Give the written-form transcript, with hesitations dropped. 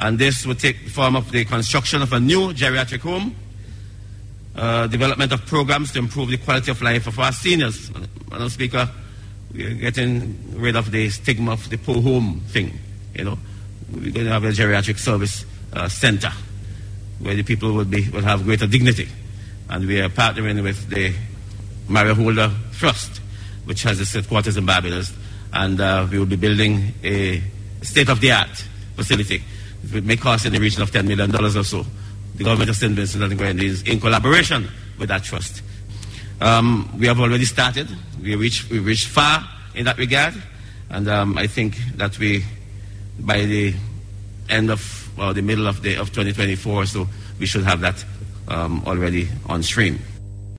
And this would take the form of the construction of a new geriatric home, development of programs to improve the quality of life of our seniors. Madam Speaker, we are getting rid of the stigma of the poor home thing. We're going to have a geriatric service center where the people will have greater dignity. And we are partnering with the Mario Holder Trust, which has its headquarters in Barbados. And we will be building a state-of-the-art facility. It may cost in the region of $10 million or so. The government of St. Vincent and the Grenadines, in collaboration with that trust. We have already started. We reached far in that regard. And I think that by the end of, or the middle of 2024, so we should have that already on stream.